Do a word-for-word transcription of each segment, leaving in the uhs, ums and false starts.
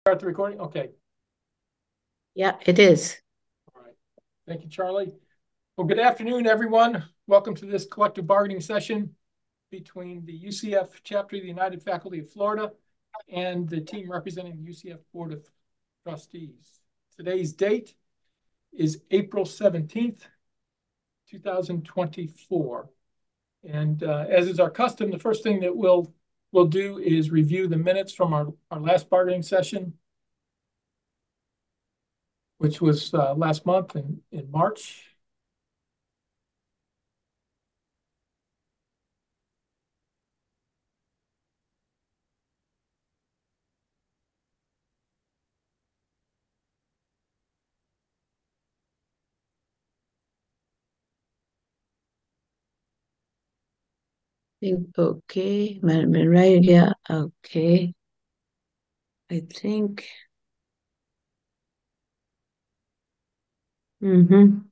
Start the recording? Okay. Yeah, it is. All right. Thank you, Charlie. Well, good afternoon, everyone. Welcome to this collective bargaining session between the U C F chapter of the United Faculty of Florida and the team representing the U C F Board of Trustees. Today's date is April seventeenth, two thousand twenty-four. And uh, as is our custom, the first thing that we'll, we'll do is review the minutes from our, our last bargaining session, which was uh, last month in, in March. Think okay, right here. Okay. I think. Mm-hmm.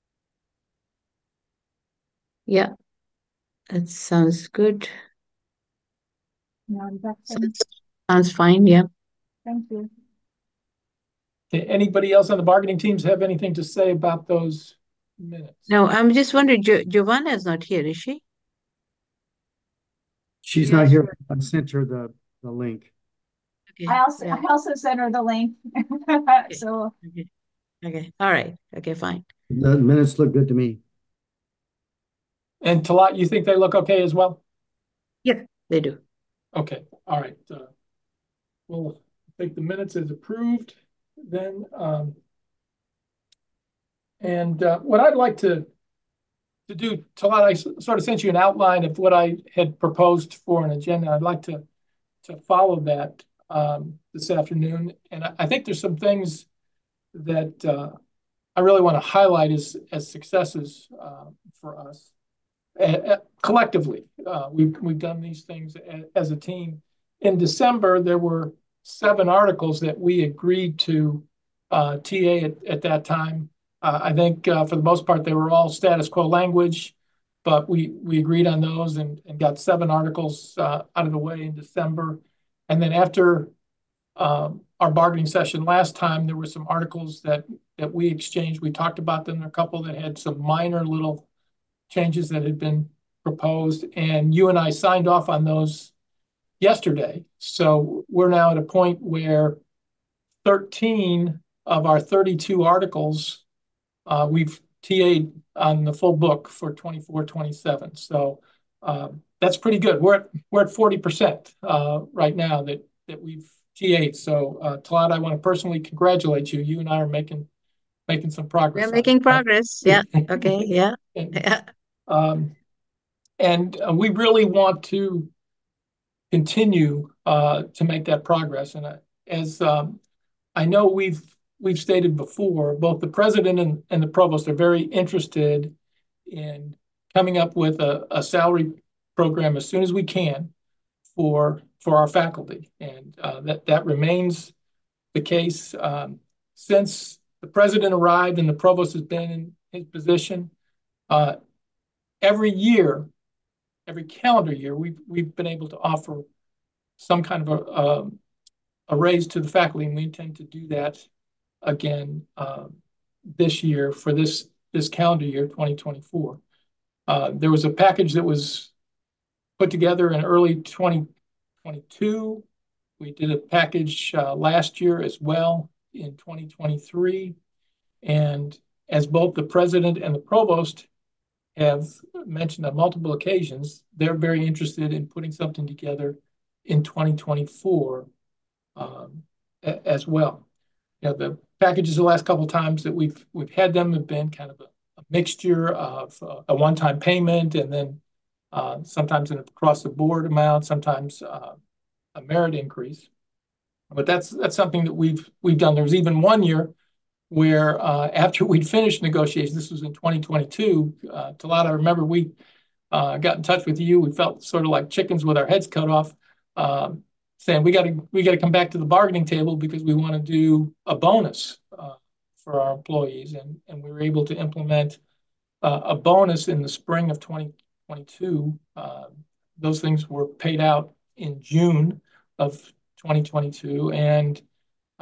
Yeah, that sounds good. No, that's fine. Sounds, sounds fine. Yeah. Thank you. Okay, anybody else on the bargaining teams have anything to say about those minutes? No, I'm just wondering, jo- Giovanna is not here, is she? She's Yeah, not sure. here. I sent her the, the link. Okay. I also Yeah. I also sent her the link. Okay. So Okay. Okay. All right. Okay, fine. The minutes look good to me. And Talat, you think they look okay as well? Yeah, they do. Okay, all right. Uh, we'll take the minutes as approved then. Um, and uh, what I'd like to to do, Talat, I s- sort of sent you an outline of what I had proposed for an agenda. I'd like to to follow that um, this afternoon. And I, I think there's some things that uh, I really want to highlight as as successes uh, for us. Uh, collectively, uh, we've we've done these things a, as a team. In December, there were seven articles that we agreed to uh, T A at, at that time. Uh, I think uh, for the most part they were all status quo language, but we we agreed on those and, and got seven articles uh, out of the way in December. And then after um, our bargaining session last time, there were some articles that that we exchanged. We talked about them. There were a couple that had some minor little changes that had been proposed, and you and I signed off on those yesterday. So we're now at a point where thirteen of our thirty-two articles uh, we've T A'd on the full book for twenty-four twenty-seven. So um, that's pretty good. We're at we're at forty percent uh, right now that that we've T A'd. So uh, Talat, I want to personally congratulate you. You and I are making making some We're progress on making progress. Yeah. it. Okay. Yeah. and, Yeah. um, and uh, we really want to continue uh, to make that progress. And uh, as um, I know we've we've stated before, both the president and, and the provost are very interested in coming up with a, a salary program as soon as we can for for our faculty, and uh, that that remains the case um, since the president arrived and the provost has been in his position. Uh, every year, every calendar year, we've we've been able to offer some kind of a, a, a raise to the faculty, and we intend to do that again um, this year for this this calendar year, twenty twenty-four. Uh, there was a package that was put together in early twenty twenty-two. We did a package uh, last year as well in twenty twenty-three. And as both the president and the provost have mentioned on multiple occasions, they're very interested in putting something together in twenty twenty-four um, as well. You know, the packages the last couple of times that we've we've had them have been kind of a, a mixture of uh, a one-time payment and then uh, sometimes an across-the-board amount, sometimes uh, a merit increase. But that's that's something that we've we've done. There was even one year where uh, after we'd finished negotiations, this was in twenty twenty-two, uh, Talat, I remember we uh, got in touch with you. We felt sort of like chickens with our heads cut off, um, saying we got to we got to come back to the bargaining table because we want to do a bonus uh, for our employees, and and we were able to implement uh, a bonus in the spring of twenty twenty-two. Uh, those things were paid out in June of twenty twenty-two, and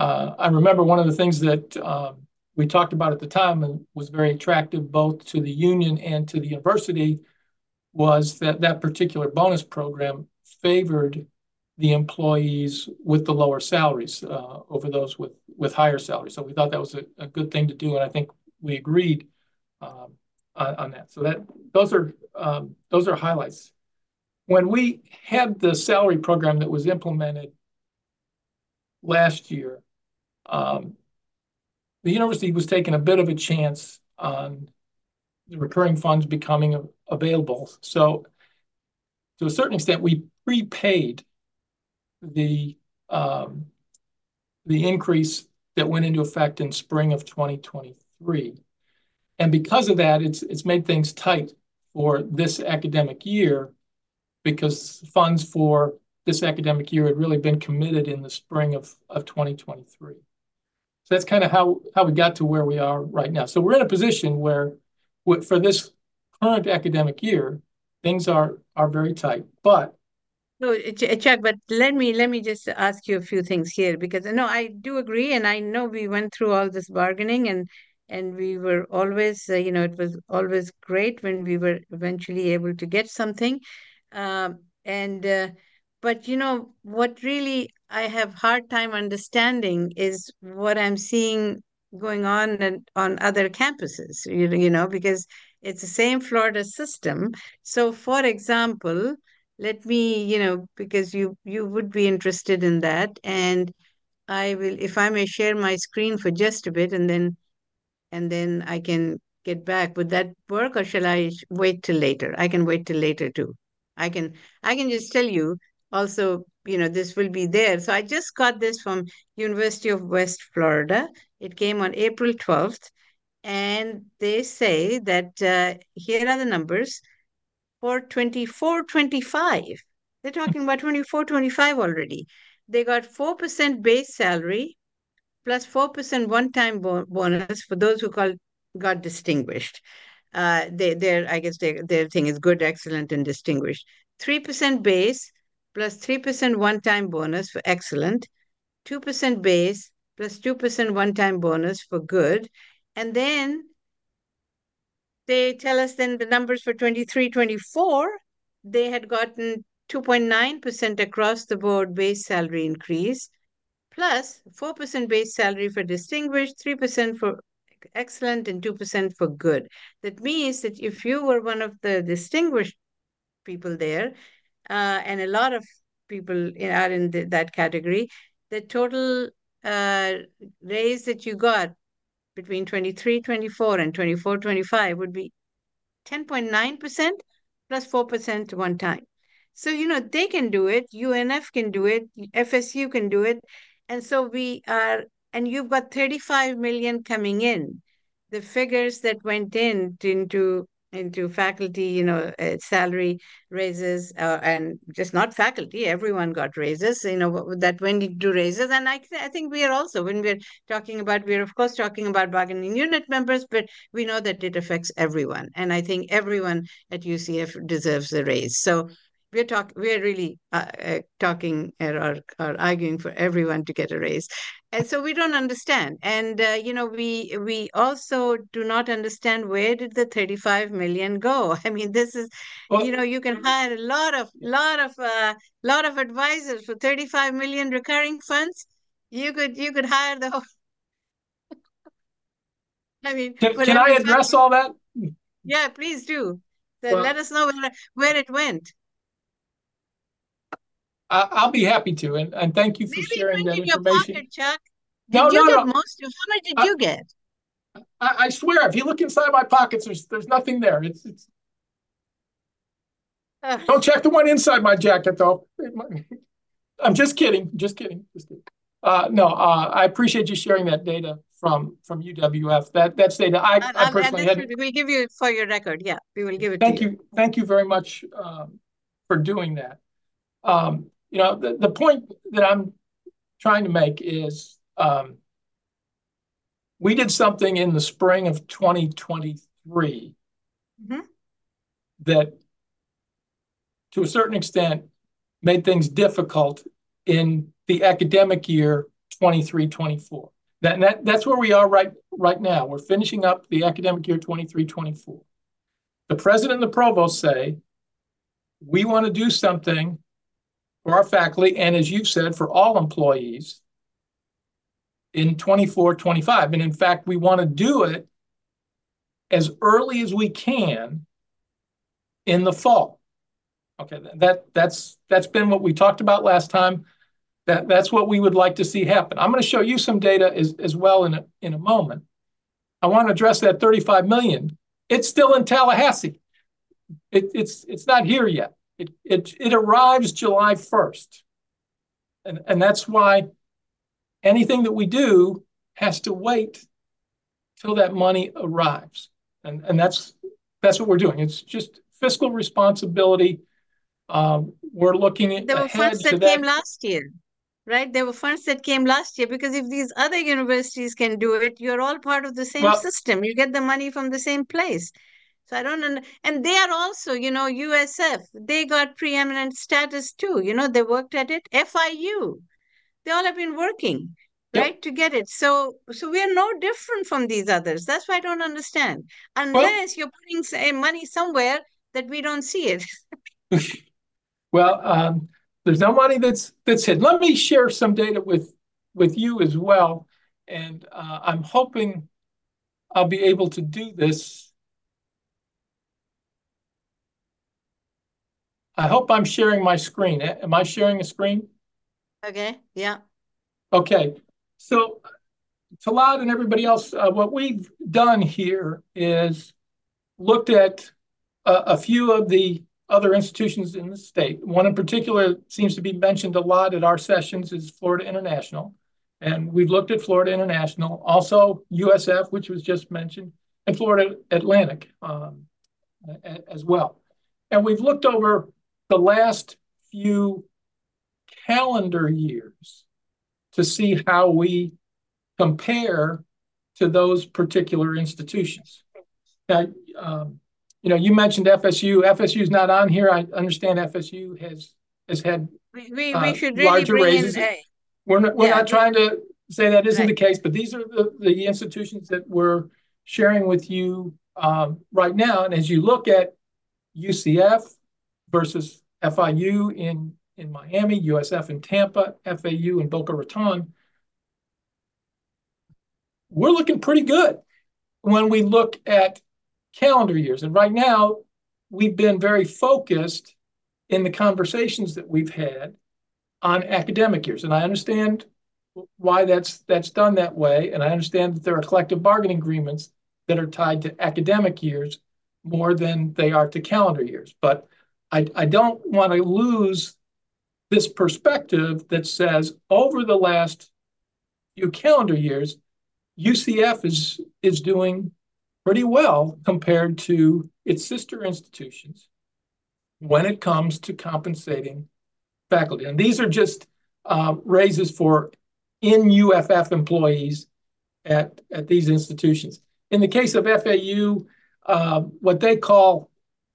uh, I remember one of the things that um, we talked about at the time and was very attractive both to the union and to the university was that that particular bonus program favored the employees with the lower salaries uh, over those with, with higher salaries. So we thought that was a, a good thing to do, and I think we agreed um, on, on that. So that those are um, those are highlights. When we had the salary program that was implemented last year, um, the university was taking a bit of a chance on the recurring funds becoming available. So to a certain extent, we prepaid the um, the increase that went into effect in spring of twenty twenty-three. And because of that, it's it's made things tight for this academic year because funds for this academic year had really been committed in the spring of, of twenty twenty-three. So that's kind of how, how we got to where we are right now. So we're in a position where for this current academic year, things are are very tight. But No, Ch- Chuck, but let me let me just ask you a few things here because no, I do agree, and I know we went through all this bargaining, and and we were always, uh, you know, it was always great when we were eventually able to get something, um, and uh, but you know what really I have hard time understanding is what I'm seeing going on and on other campuses, you know, you know, because it's the same Florida system. So, for example, let me, you know, because you you would be interested in that, and I will, if I may share my screen for just a bit, and then and then I can get back. Would that work, or shall I sh- wait till later? I can wait till later too. I can I can just tell you also, you know, this will be there. So I just got this from University of West Florida. It came on April twelfth, and they say that uh, here are the numbers for twenty-four twenty-five. They're talking about twenty-four twenty-five already. They got four percent base salary plus four percent one-time bo- bonus for those who call, got distinguished. Uh, they, their, I guess their, their thing is good, excellent, and distinguished. three percent base plus three percent one-time bonus for excellent. two percent base plus two percent one-time bonus for good. And then they tell us then the numbers for twenty-three twenty-four, they had gotten two point nine percent across the board base salary increase, plus four percent base salary for distinguished, three percent for excellent, and two percent for good. That means that if you were one of the distinguished people there, uh, and a lot of people are in the, that category, the total uh, raise that you got between twenty-three twenty-four and twenty-four twenty-five would be ten point nine percent plus four percent one time. So, you know, they can do it, U N F can do it, F S U can do it. And so we are, and you've got thirty-five million coming in. The figures that went in into into faculty, you know, uh, salary raises, uh, and just not faculty, everyone got raises, you know, that went into raises. And I, th- I think we are also, when we're talking about, we're of course talking about bargaining unit members, but we know that it affects everyone. And I think everyone at U C F deserves a raise. So we're talking, we're really uh, uh, talking or, or arguing for everyone to get a raise. And so we don't understand. And, uh, you know, we we also do not understand where did the thirty-five million go? I mean, this is, well, you know, you can hire a lot of, lot of, uh, lot of advisors for thirty-five million recurring funds. You could, you could hire the whole, I mean, can, for can I every address faculty. all that? Yeah, please do. So let Well, us know where, where it went. I, I'll be happy to, and, and thank you for Maybe it sharing went that in your information. pocket, Chuck. No, Did no, you get no. most of, how much did I, you get? I, I swear, if you look inside my pockets, there's there's nothing there. It's it's. Uh, Don't check the one inside my jacket, though. I'm just kidding. Just kidding. Just kidding. Uh, no, uh, I appreciate you sharing that data from from U W F. That that's data I and, I and, and personally this will, hadn't. we'll give you for your record. Yeah, we will give it to Thank you. you, thank you very much um, for doing that. Um, you know, the, the point that I'm trying to make is um, we did something in the spring of twenty twenty-three Mhm. that, to a certain extent, made things difficult in the academic year twenty-three twenty-four. That, that, that's where we are right, right now. We're finishing up the academic year twenty-three twenty-four. The president and the provost say, we want to do something for our faculty, and as you've said, for all employees in twenty-four twenty-five. And in fact, we want to do it as early as we can in the fall. Okay, that, that's, that's been what we talked about last time. That, that's what we would like to see happen. I'm going to show you some data as, as well in a, in a moment. I want to address that thirty-five million. It's still in Tallahassee. It, it's, it's not here yet. It, it, it arrives July first. And, and that's why anything that we do has to wait till that money arrives. And, and that's, that's what we're doing. It's just fiscal responsibility. Um, we're looking There were ahead funds to that that. came last year, right? There were funds that came last year because if these other universities can do it, you're all part of the same Well, system. You get the money from the same place. So I don't know. And they are also, you know, U S F, they got preeminent status too. You know, they worked at it. F I U, they all have been working, Yep. right, to get it. So, so we are no different from these others. That's why I don't understand. Well, Unless you're putting say, money somewhere that we don't see it. well, um, there's no money that's that's hidden. Let me share some data with with you as well, and uh, I'm hoping I'll be able to do this. I hope I'm sharing my screen. Am I sharing a screen? Okay, yeah. Okay, so Talad and everybody else, uh, what we've done here is looked at a, a few of the other institutions in the state. One in particular seems to be mentioned a lot at our sessions is Florida International. And we've looked at Florida International, also U S F, which was just mentioned, and Florida Atlantic um, as well. And we've looked over the last few calendar years to see how we compare to those particular institutions. Now, um, you know, you mentioned F S U. F S U is not on here. I understand F S U has has had We we, uh, we should really larger bring raises. in. Uh, We're not, we're yeah, not trying to say that isn't right. the case, but these are the, the institutions that we're sharing with you um, right now. And as you look at U C F versus F I U in, in Miami, U S F in Tampa, F A U in Boca Raton, we're looking pretty good when we look at calendar years. And right now, we've been very focused in the conversations that we've had on academic years. And I understand why that's that's done that way. And I understand that there are collective bargaining agreements that are tied to academic years more than they are to calendar years. But I, I don't want to lose this perspective that says over the last few calendar years, U C F is, is doing pretty well compared to its sister institutions when it comes to compensating faculty. And these are just uh, raises for in U F F employees at, at these institutions. In the case of F A U, uh, what they call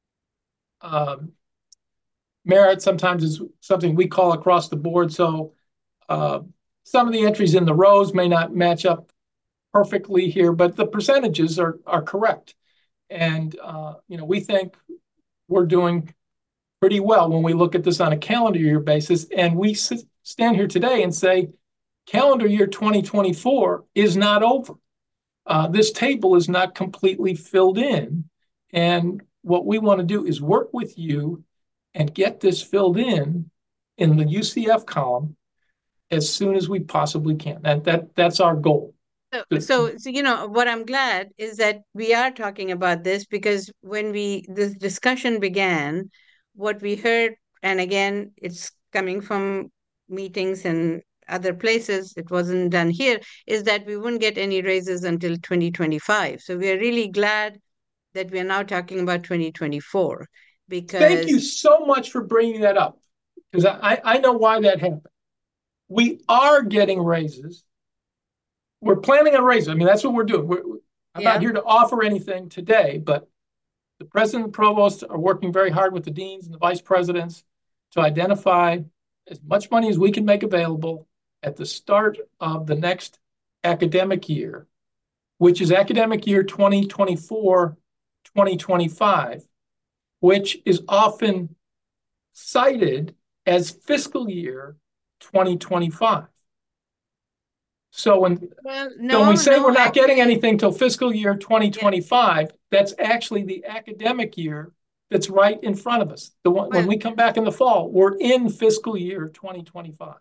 um, merit sometimes is something we call across the board. So uh, some of the entries in the rows may not match up perfectly here, but the percentages are, are correct. And, uh, you know, we think we're doing pretty well when we look at this on a calendar year basis. And we sit, stand here today and say, calendar year twenty twenty-four is not over. Uh, this table is not completely filled in. And what we want to do is work with you and get this filled in in the U C F column as soon as we possibly can. That, that, that's our goal. So, so, so, you know, what I'm glad is that we are talking about this because when we, this discussion began, what we heard, and again, it's coming from meetings and other places, it wasn't done here, is that we wouldn't get any raises until twenty twenty-five. So we are really glad that we are now talking about twenty twenty-four because... Thank you so much for bringing that up because I, I know why that happened. We are getting raises. We're planning on raising. I mean, that's what we're doing. We're, I'm yeah. not here to offer anything today, but the president and provost are working very hard with the deans and the vice presidents to identify as much money as we can make available at the start of the next academic year, which is academic year twenty twenty-four, twenty twenty-five, which is often cited as fiscal year twenty twenty-five. So when, Well, so no, when we say no, we're not getting actually, anything till fiscal year twenty twenty-five, that's actually the academic year that's right in front of us. The one, when well, we come back in the fall, we're in fiscal year twenty twenty-five.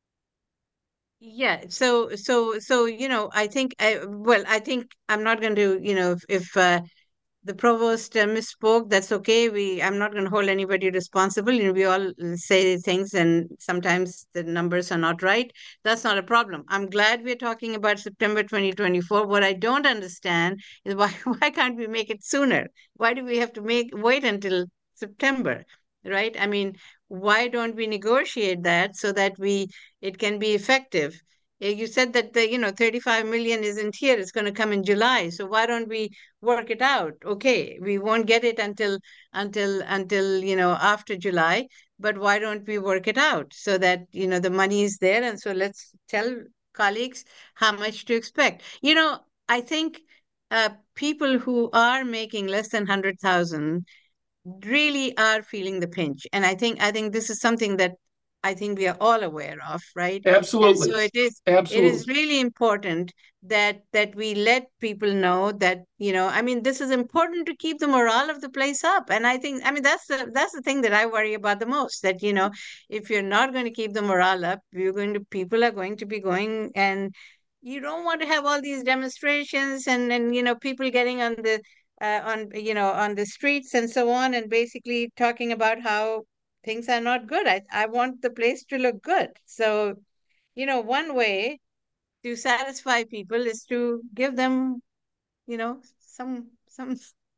yeah. So, so, so, you know, I think, I, well, I think I'm not going to, you know, if, if uh, the provost uh, misspoke, that's okay. We, I'm not going to hold anybody responsible. You know, we all uh, say things and sometimes the numbers are not right. That's not a problem. I'm glad we're talking about September twenty twenty-four. What I don't understand is why, why can't we make it sooner? Why do we have to make, wait until September, right? I mean, why don't we negotiate that so that we, it can be effective? Uh, You said that the, you know, thirty-five million isn't here. It's going to come in July. So why don't we work it out? Okay, we won't get it until until until you know after July, but why don't we work it out so that you know the money is there? And so let's tell colleagues how much to expect. You know, I think uh, people who are making less than hundred thousand really are feeling the pinch. And I think I think this is something that I think we are all aware of, right? And so Absolutely. it is it is Absolutely. really important that that we let people know that, you know, I mean, this is important to keep the morale of the place up. And I think, I mean, that's the that's the thing that I worry about the most, that, you know, if you're not going to keep the morale up, you're going to people are going to be going, and you don't want to have all these demonstrations and and you know people getting on the uh, on you know on the streets and so on, and basically talking about how things are not good. I, I want the place to look good. So, you know, one way to satisfy people is to give them, you know, some some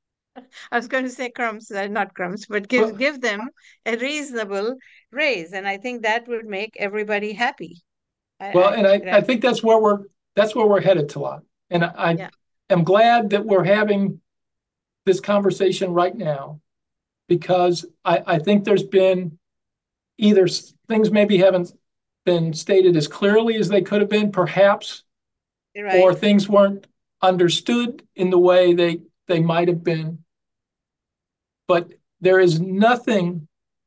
I was going to say crumbs, uh, not crumbs, but give Well, give them a reasonable raise, and I think that would make everybody happy. I, well, I and I, I right. think that's where we're that's where we're headed, Talat. And I, I Yeah, am glad that we're having this conversation right now, because I, I think there's been either things maybe haven't been stated as clearly as they could have been, perhaps, you're or right. things weren't understood in the way they they might have been. But there is nothing,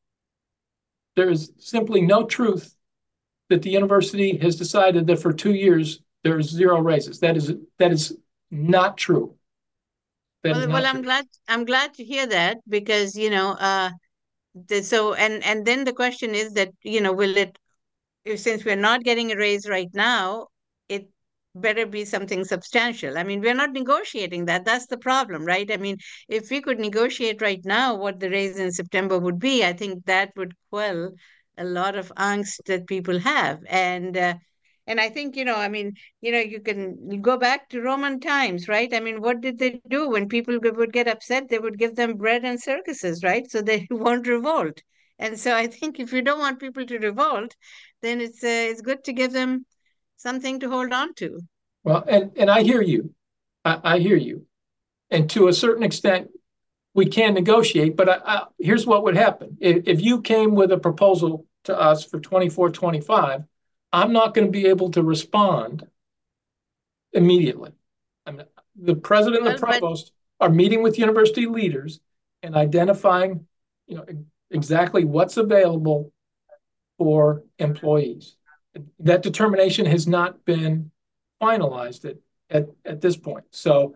there is simply no truth that the university has decided that for two years there's zero raises. That is that is not true. That is Well, well, not I'm true. glad I'm glad to hear that, because you know uh the, so and and then the question is that, you know, will it, if, since we're not getting a raise right now, it better be something substantial. I mean, we're not negotiating that. That's the problem, right? I mean, if we could negotiate right now what the raise in September would be, I think that would quell a lot of angst that people have. And uh, and I think, you know, I mean, you know, you can you go back to Roman times, right? I mean, what did they do when people g- would get upset? They would give them bread and circuses, right? So they won't revolt. And so I think if you don't want people to revolt, then it's uh, it's good to give them something to hold on to. Well, and and I hear you. I, I hear you. And to a certain extent, we can negotiate. But I, I, here's what would happen if, if you came with a proposal to us for twenty-four, twenty-five. I'm not going to be able to respond immediately. I mean, the president and the Well, but provost are meeting with university leaders and identifying, you know, exactly what's available for employees. That determination has not been finalized at, at, at this point. So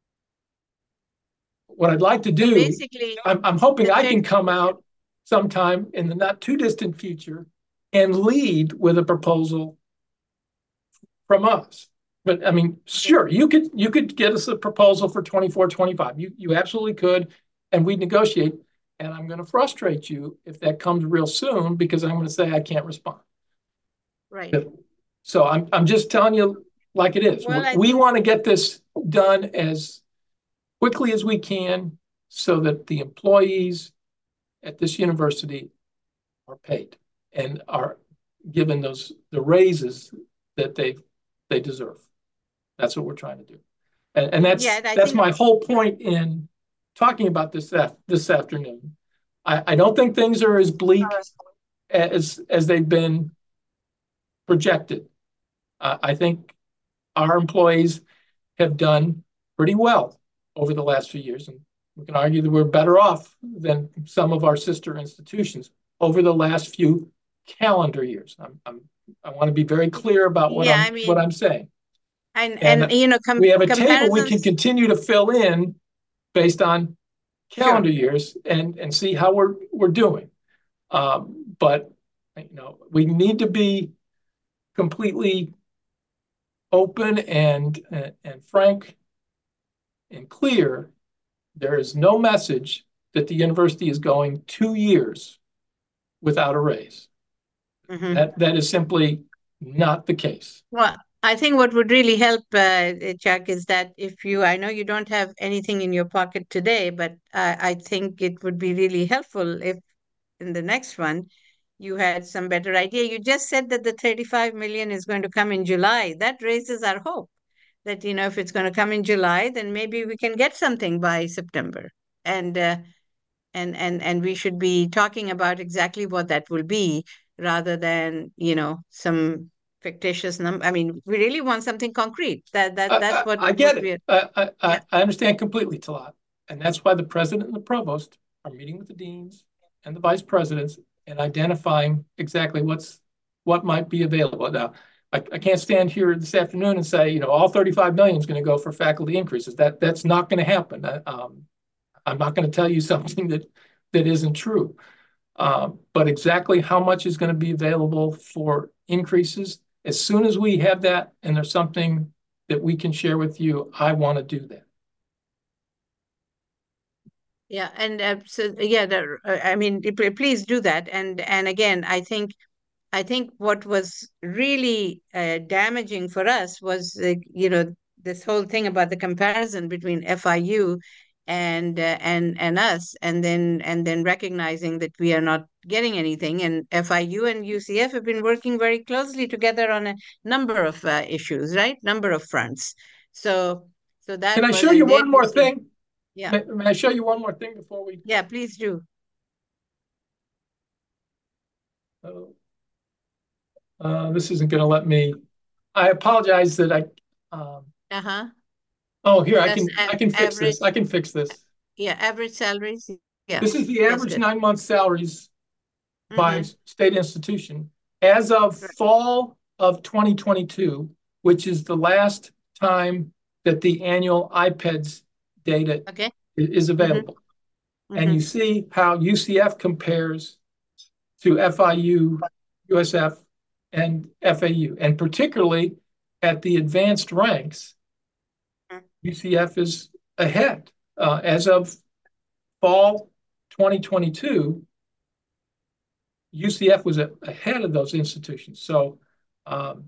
what I'd like to so do, basically, I'm, I'm hoping the I third, can come out sometime in the not too distant future and lead with a proposal from us. But I mean, okay, sure, you could you could get us a proposal for twenty-four, twenty-five. You you absolutely could, and we'd negotiate. And I'm going to frustrate you if that comes real soon, because I'm going to say I can't respond. right. So I'm I'm just telling you like it is. Well, I We want to get this done as quickly as we can so that the employees at this university are paid and are given those the raises that they they deserve. That's what we're trying to do. And, and yeah, that's I that's think my whole point in talking about this this afternoon. I, I don't think things are as bleak as as they've been projected. Uh, I think our employees have done pretty well over the last few years, and we can argue that we're better off than some of our sister institutions over the last few calendar years. I'm, I'm, I want to be very clear about what Yeah, I'm I mean, what I'm saying. and And and you know, com we have a table we can comparisons. continue to fill in based on calendar Sure. years and and see how we're we're doing. Um, but you know, we need to be completely open and and, and frank and clear. There is no message that the university is going two years without a raise. Mhm. That that is simply not the case. Well, I think what would really help, uh, Chuck, is that if you, I know you don't have anything in your pocket today, but uh, I think it would be really helpful if in the next one you had some better idea. You just said that the thirty-five million is going to come in July. That raises our hope that, you know, if it's going to come in July, then maybe we can get something by September. And uh, and and and we should be talking about exactly what that will be rather than, you know, some fictitious number. I mean, we really want something concrete. That that I, that's I, what I what get it. we're I, I, yeah. I understand completely, Talat. And that's why the president and the provost are meeting with the deans and the vice presidents and identifying exactly what's what might be available. Now, I, I can't stand here this afternoon and say, you know, all thirty-five million is going to go for faculty increases. That that's not going to happen. Um, I'm not going to tell you something that that isn't true. Uh, but exactly how much is going to be available for increases, as soon as we have that and there's something that we can share with you, I want to do that. Yeah, and uh, so yeah, the, uh, I mean, p- please do that. And and again, I think I think what was really uh, damaging for us was, uh, you know, this whole thing about the comparison between F I U and uh, and and us, and then and then recognizing that we are not getting anything. And F I U and U C F have been working very closely together on a number of uh, issues, right? Number of fronts. So so Can that I was, show you and they've one more received, thing? yeah, May, may I show you one more thing before we? yeah, please do. Uh, uh, this isn't going to let me. I apologize that I. Um, Uh-huh. oh, here I That's can a I can fix this. I average, can fix this. yeah, average salaries. Yeah, This is the that's average good. nine month salaries by Mm-hmm. state institution as of Right. fall of twenty twenty-two, which is the last time that the annual I P E D S data Okay. is Mm-hmm. available. And Mm-hmm. you see how U C F compares to F I U, U S F, and F A U. And particularly at the advanced ranks, U C F is ahead. Uh, as of fall twenty twenty-two, U C F was a, ahead of those institutions. So um,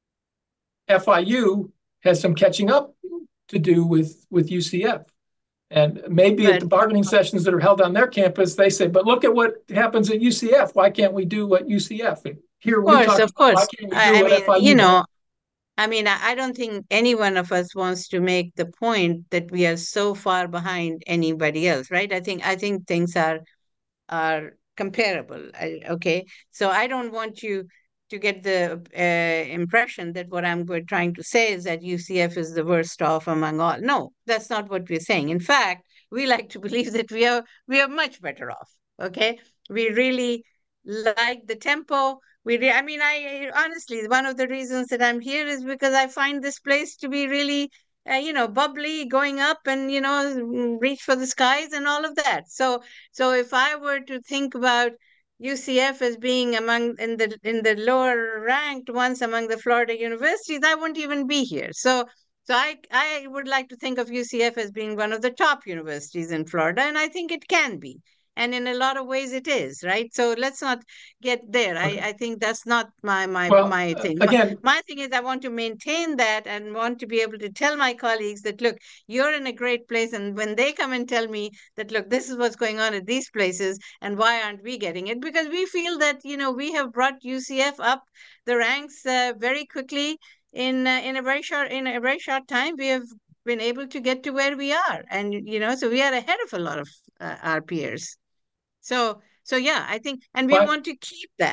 F I U has some catching up to do with, with U C F. And maybe at But the bargaining sessions that are held on their campus, they say, but look at what happens at U C F. Why can't we do what U C F? And here of we course, talk of about why course. can't we do I, I what mean, you F I U does? know, I mean, I, I don't think any one of us wants to make the point that we are so far behind anybody else, right? I think I think things are are comparable. I, okay, so I don't want you to get the uh, impression that what I'm go- trying to say is that U C F is the worst off among all. No, that's not what we're saying. In fact, we like to believe that we are we are much better off. Okay, we really like the tempo. We, re- I mean, I honestly, one of the reasons that I'm here is because I find this place to be really uh, you know, bubbly, going up and, you know, mm, reach for the skies and all of that. So, so if I were to think about U C F as being among in the in the lower ranked ones among the Florida universities, I wouldn't even be here. So, so I I would like to think of U C F as being one of the top universities in Florida, and I think it can be. And in a lot of ways it is, right? So let's not get there. I, Okay. I think that's not my my Well, my uh, thing. My, again, my thing is I want to maintain that and want to be able to tell my colleagues that, look, you're in a great place. And when they come and tell me that, look, this is what's going on at these places and why aren't we getting it? Because we feel that, you know, we have brought U C F up the ranks uh, very quickly in uh, in a very short in a very short time. We have been able to get to where we are, and you know, so we are ahead of a lot of uh, our peers. So, so yeah, I think, and we but want to keep that.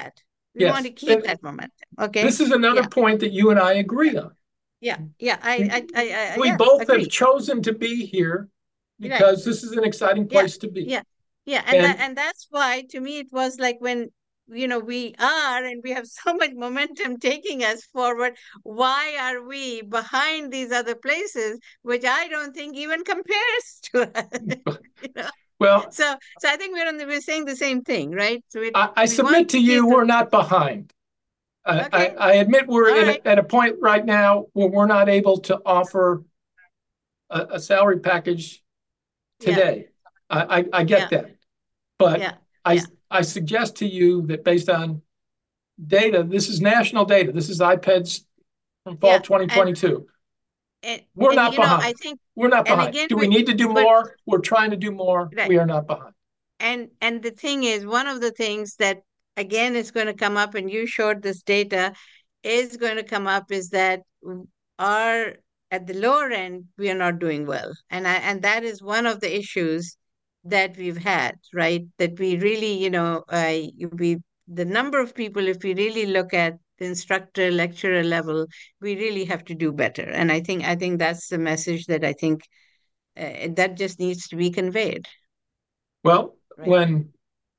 We want Yes. to keep And that momentum. Okay. this is another Yeah. point that you and I agree on. Yeah. Yeah. I, I, I, I We yeah, both have agreed. chosen to be here Right. because this is an exciting Yeah. place to be. Yeah. Yeah. And that, And and that's why to me it was like when, you know, we are and we have so much momentum taking us forward. Why are we behind these other places, which I don't think even compares to us? You know? well, So, so I think we're on the, we're saying the same thing, right? So we, I, I we want submit to you, keep the, we're not behind. I, I, okay. I admit we're All in right. a, at a point right now where we're not able to offer a, a salary package Yeah. today. I, I, I get Yeah. that. But Yeah. I, Yeah. I suggest to you that based on data, this is national data. This is I P E D S from fall Yeah. And, twenty twenty-two. and, We're and, not you know, I behind. think, We're not and behind. again, Do we we, need to do but, more? We're trying to do more. right. We are not behind. And, and the thing is, one of the things that, again, is going to come up, and you showed this data, is going to come up is that our, at the lower end, we are not doing well. And I, and that is one of the issues that we've had, right? That we really, you know, uh, we, the number of people, if we really look at the instructor, lecturer level, we really have to do better. And I think, I think that's the message that I think uh, that just needs to be conveyed. Well, Right. when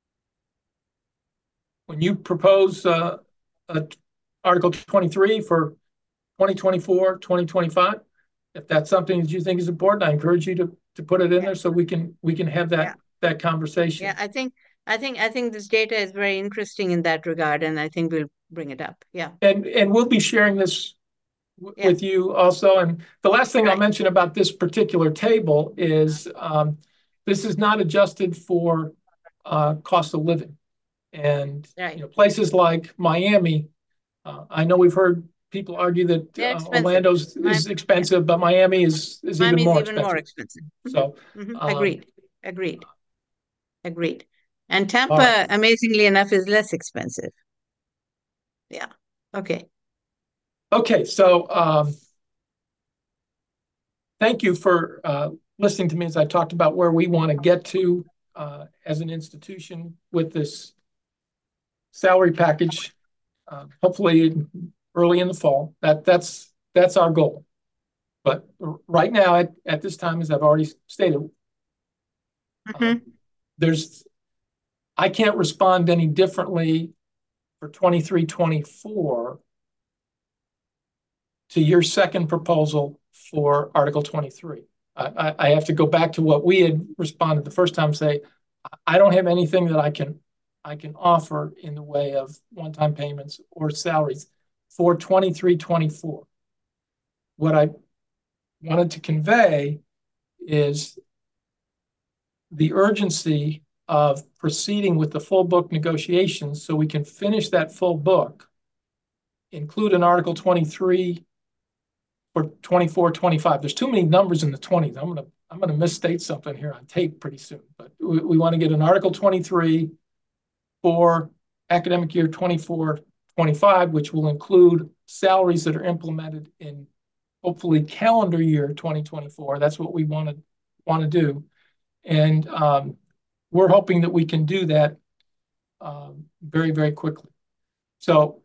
when you propose uh, a Article twenty-three for twenty twenty-four, twenty twenty-five, if that's something that you think is important, I encourage you to to put it in Yeah. there so we can we can have that Yeah. that conversation. Yeah, I think I think I think this data is very interesting in that regard, and I think we'll bring it up. Yeah. And and we'll be sharing this w- Yeah. with you also. And the last thing I'll Right. mention about this particular table is um, this is not adjusted for uh, cost of living. And Right. you know, places like Miami, uh, I know we've heard people argue that They're uh, expensive. Orlando's Mi- is expensive, but Miami is is even Miami is more even more expensive. expensive. Mhm. So, Mhm. um, Agreed. Agreed. Agreed. And all right. Tampa, amazingly enough, is less expensive. Yeah. Okay. Okay, so um, thank you for uh, listening to me as I talked about where we want to get to uh, as an institution with this salary package, uh, hopefully early in the fall. That that's that's our goal. But right now, at, at this time, as I've already stated, Mhm. um, there's I can't respond any differently for twenty-three twenty-four to your second proposal for Article twenty-three. I, I have to go back to what we had responded the first time and say, I don't have anything that I can I can offer in the way of one-time payments or salaries for twenty-three twenty-four. What I wanted to convey is the urgency of proceeding with the full book negotiations so we can finish that full book, include an Article twenty-three for twenty-four, twenty-five. There's too many numbers in the twenties. I'm gonna I'm gonna misstate something here on tape pretty soon. But we, we want to get an Article twenty-three for academic year twenty-four, twenty-five, which will include salaries that are implemented in hopefully calendar year twenty twenty-four. That's what we want to want to do. And um, we're hoping that we can do that um, very, very quickly. So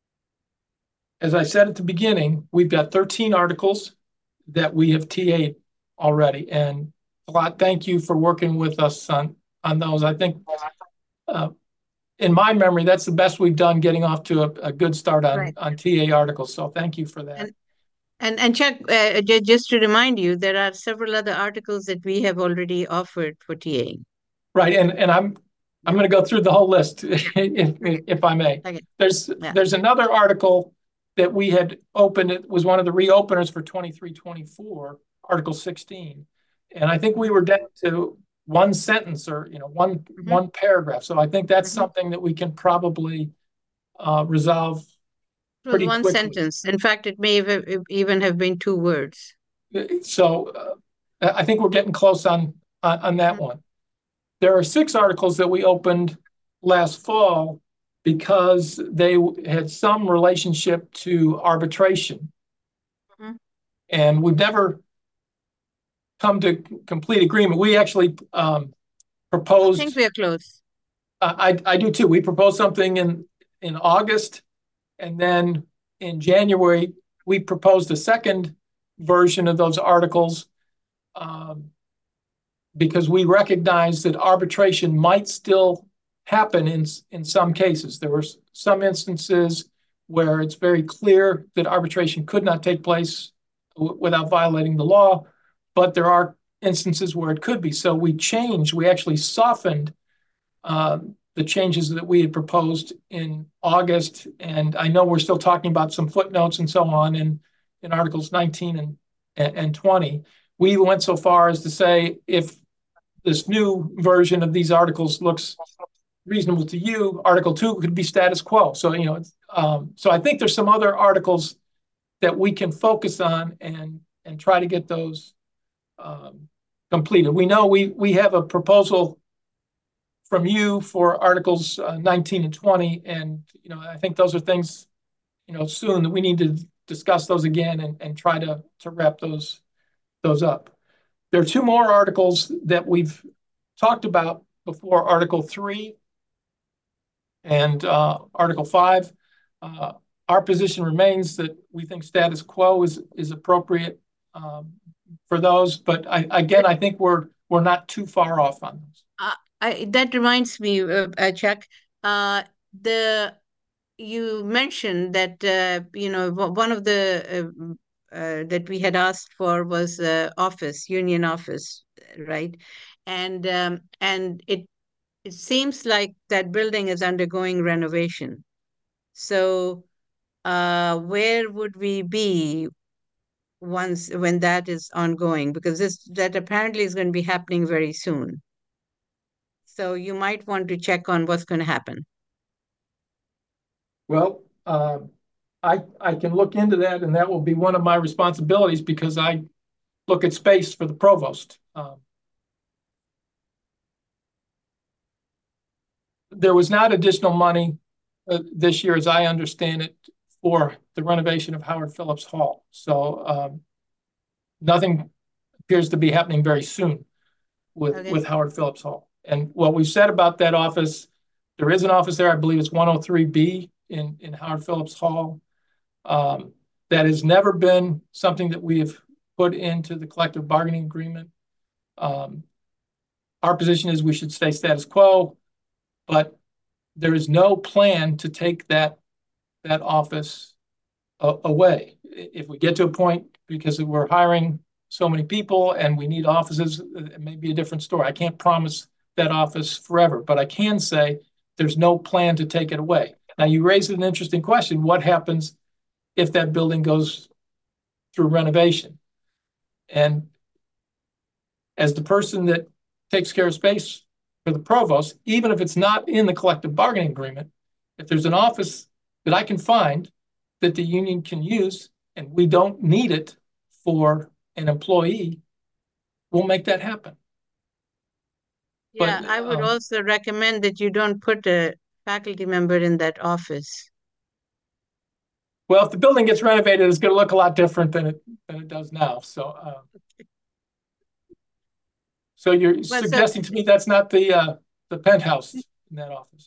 as I said at the beginning, we've got thirteen articles that we have T A'd already. And a lot, thank you for working with us on, on those. I think uh, in my memory, that's the best we've done getting off to a, a good start on, Right. on T A articles. So thank you for that. And and, and Chuck, uh, j- just to remind you, there are several other articles that we have already offered for T A. Right. And, and I'm I'm going to go through the whole list if, if I may. Okay. There's Yeah. there's another article that we had opened. It was one of the reopeners for twenty-three twenty-four, Article sixteen. And I think we were down to one sentence or, you know, one Mhm. one paragraph. So I think that's Mhm. something that we can probably uh, resolve It was pretty one quickly. sentence. In fact, it may have even have been two words. So uh, I think we're getting close on, on, on that Mhm. one. There are six articles that we opened last fall because they had some relationship to arbitration. Mhm. And we've never come to complete agreement. We actually um, I proposed, think we are close. uh, I, I do too. We proposed something in, in August, and then in January, we proposed a second version of those articles um, because we recognize that arbitration might still happen in, in some cases. There were some instances where it's very clear that arbitration could not take place w- without violating the law, but there are instances where it could be. So we changed, we actually softened uh, the changes that we had proposed in August. And I know we're still talking about some footnotes and so on in, in Articles nineteen and, and twenty. We went so far as to say, if this new version of these articles looks reasonable to you, Article two could be status quo. So, you know, it's, um, so I think there's some other articles that we can focus on and, and try to get those um, completed. We know we, we have a proposal from you for Articles uh, nineteen and twenty. And, you know, I think those are things, you know, soon that we need to discuss those again and, and try to, to wrap those, those up. There are two more articles that we've talked about before, Article three and uh, Article five. Uh, our position remains that we think status quo is, is appropriate um, for those. But I, again, I think we're, we're not too far off on those. Uh, I, that reminds me, uh, uh, Chuck, uh, the you mentioned that uh, you know one of the uh, uh, that we had asked for was uh, office, union office, right? And um, and it it seems like that building is undergoing renovation. So uh, where would we be once when that is ongoing? Because this that apparently is going to be happening very soon. So you might want to check on what's going to happen. Well, uh, I, I can look into that, and that will be one of my responsibilities because I look at space for the provost. Um, there was not additional money uh, this year, as I understand it, for the renovation of Howard Phillips Hall. So um, nothing appears to be happening very soon with, Okay. with Howard Phillips Hall. And what we've said about that office, there is an office there, I believe it's one oh three B in, in Howard Phillips Hall. Um, that has never been something that we have put into the collective bargaining agreement. Um, our position is we should stay status quo, but there is no plan to take that, that office uh, away. If we get to a point, because we're hiring so many people and we need offices, it may be a different story. I can't promise that office forever, but I can say there's no plan to take it away. Now, you raised an interesting question. What happens if that building goes through renovation? And as the person that takes care of space for the provost, even if it's not in the collective bargaining agreement, if there's an office that I can find that the union can use and we don't need it for an employee, we'll make that happen. Yeah, But, I would um, also recommend that you don't put a faculty member in that office. Well, if the building gets renovated, it's going to look a lot different than it than it does now. So, um, so you're Well, so suggesting to me that's not the uh, the penthouse in that office.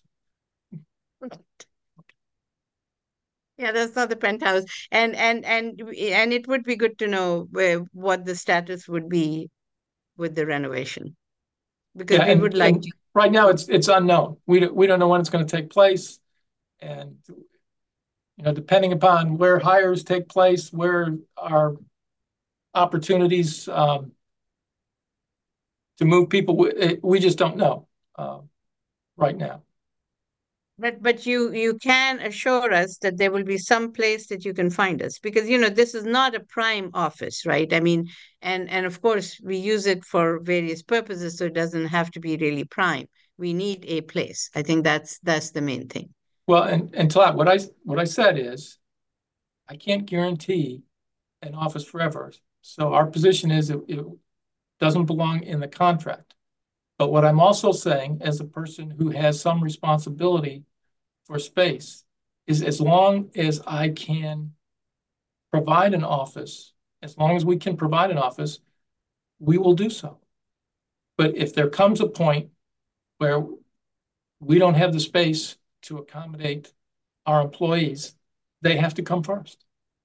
yeah, that's not the penthouse, and and and and it would be good to know where what the status would be with the renovation, because Yeah, we and, would like and to. right now it's it's unknown. We don't, we don't know when it's going to take place, and you know, depending upon where hires take place, where our opportunities um, to move people, we, we just don't know uh, right now. But but you you can assure us that there will be some place that you can find us, because you know this is not a prime office, right? I mean, and and of course we use it for various purposes, so it doesn't have to be really prime. We need a place. I think that's that's the main thing. Well, and and Talat, what I what I said is, I can't guarantee an office forever. So our position is it, it doesn't belong in the contract. But what I'm also saying, as a person who has some responsibility for space, is as long as I can provide an office, as long as we can provide an office, we will do so. But if there comes a point where we don't have the space to accommodate our employees, they have to come first.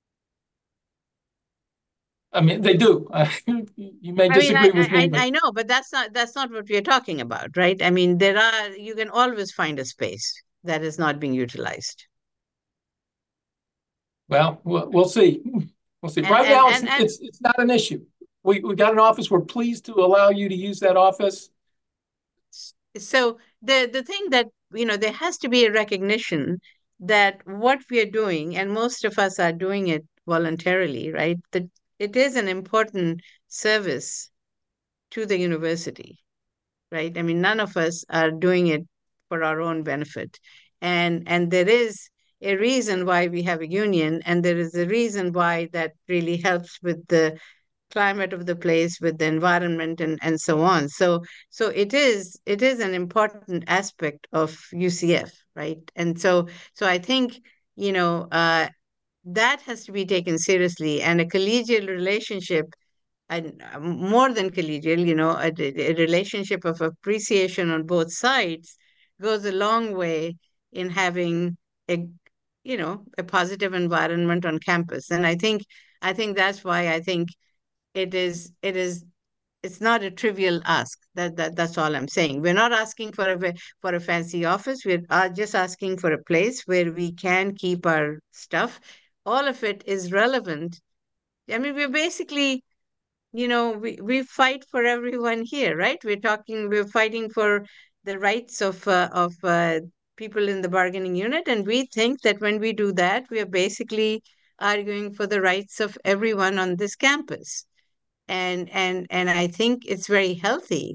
I mean, they do. You may I mean, I, disagree with me, I, but I know, but that's not that's not what we are talking about, right? I mean, there are you can always find a space that is not being utilized. well, we'll, we'll see. We'll see. And Right and now, it's and and it's it's not an issue. We we got an office. We're pleased to allow you to use that office. so the the thing that, you know, there has to be a recognition that what we are doing, and most of us are doing it voluntarily, right? That it is an important service to the university, right? I mean, none of us are doing it for our own benefit. And and there is a reason why we have a union, and there is a reason why that really helps with the climate of the place, with the environment, and and so on. So so it is it is an important aspect of U C F, right? And so so I think, you know, uh, that has to be taken seriously, and a collegial relationship, and uh, more than collegial, you know, a, a relationship of appreciation on both sides goes a long way in having a, you know, a positive environment on campus. And I think, I think that's why I think it is, it is, it's not a trivial ask. That, that that's all I'm saying. We're not asking for a ve- for a fancy office. We're uh, just asking for a place where we can keep our stuff. All of it is relevant. I mean, we're basically, you know, we, we fight for everyone here, right? We're talking, we're fighting for the rights of uh, of uh, people in the bargaining unit, and we think that when we do that, we are basically arguing for the rights of everyone on this campus. And and and I think it's very healthy.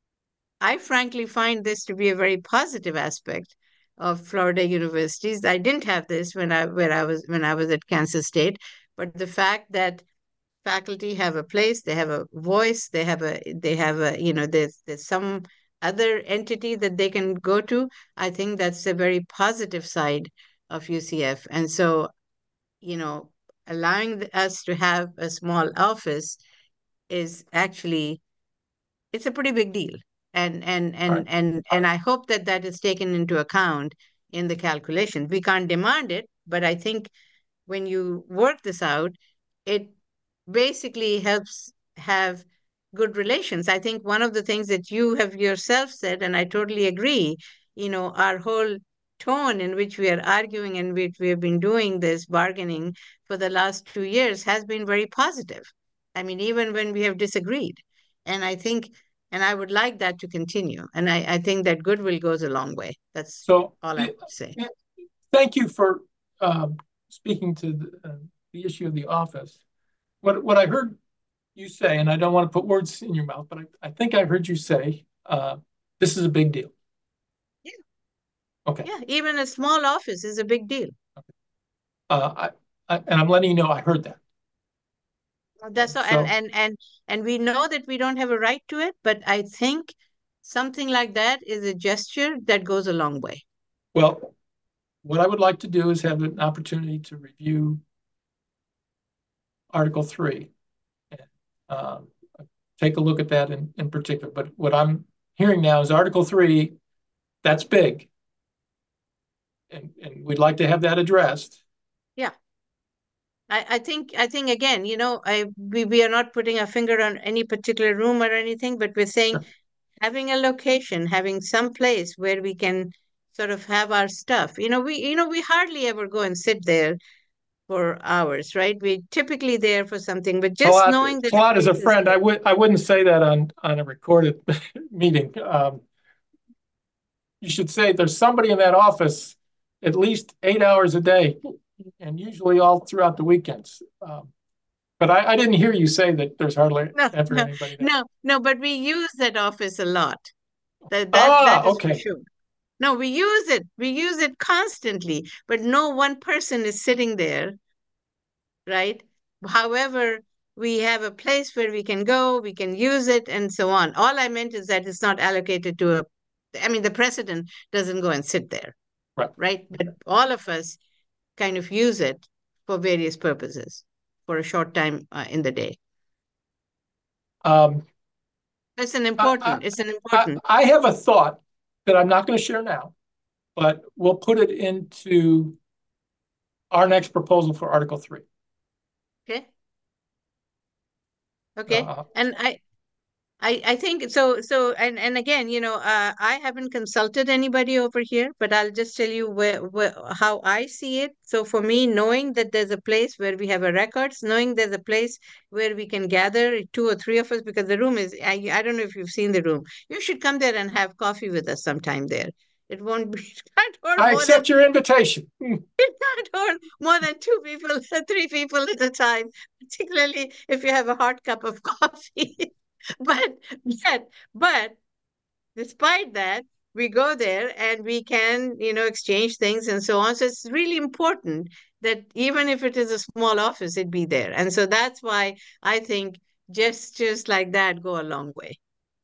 I frankly find this to be a very positive aspect of Florida universities. I didn't have this when I where I was when I was at Kansas State, but the fact that faculty have a place, they have a voice, they have a they have a, you know, there's there's some other entity that they can go to. I think that's a very positive side of U C F. And so, you know, allowing the- us to have a small office is actually, it's a pretty big deal. And and All right. and and and I hope that that is taken into account in the calculation. We can't demand it, but I think when you work this out, it basically helps have good relations. I think one of the things that you have yourself said, and I totally agree, you know, our whole tone in which we are arguing and which we have been doing this bargaining for the last two years has been very positive. I mean, even when we have disagreed. And I think, and I would like that to continue. And I, I think that goodwill goes a long way. That's So, all I it, would say. it, thank you for um, speaking to the, uh, the issue of the office. What what I heard you say, and I don't want to put words in your mouth, but I, I think I heard you say uh, this is a big deal. Yeah. Okay. Yeah, even a small office is a big deal. Uh, I, I, and I'm letting you know I heard that. That's all, and So, and and and we know that we don't have a right to it, but I think something like that is a gesture that goes a long way. well, what I would like to do is have an opportunity to review Article three. And, um, take a look at that in, in particular. But what I'm hearing now is Article three, that's big. And, and we'd like to have that addressed. Yeah. I, I think I think again, you know, I we, we are not putting a finger on any particular room or anything, but we're saying Sure. having a location, having some place where we can sort of have our stuff. You know, we you know, we hardly ever go and sit there for hours, right? We typically there for something, but just Talat, knowing that a Talat is a place is friend. I there. would I wouldn't say that on, on a recorded meeting. Um, you should say there's somebody in that office at least eight hours a day, and usually all throughout the weekends. Um, but I, I didn't hear you say that there's hardly No, ever no, anybody there. no, no, but we use that office a lot. That that Ah, that is for okay. sure. No, we use it. We use it constantly, but no one person is sitting there, right? However, we have a place where we can go, we can use it, and so on. All I meant is that it's not allocated to a, I mean, the president doesn't go and sit there, Right. right? But all of us kind of use it for various purposes for a short time uh, in the day. Um, It's an I, important, it's an I, important. I have a thought that I'm not going to share now, but we'll put it into our next proposal for Article three. Okay. Okay. Uh, And I, I, I think so, so, and, and again, you know, uh, I haven't consulted anybody over here, but I'll just tell you where, where, how I see it. So for me, knowing that there's a place where we have a records, knowing there's a place where we can gather two or three of us, because the room is, I, I don't know if you've seen the room. You should come there and have coffee with us sometime there. It won't be, it can't hold I more accept than, your invitation. it can't hold more than two people, three people at a time, particularly if you have a hot cup of coffee. But, but, but despite that, we go there and we can, you know, exchange things and so on. So it's really important that even if it is a small office, it be there. And so that's why I think gestures like that go a long way.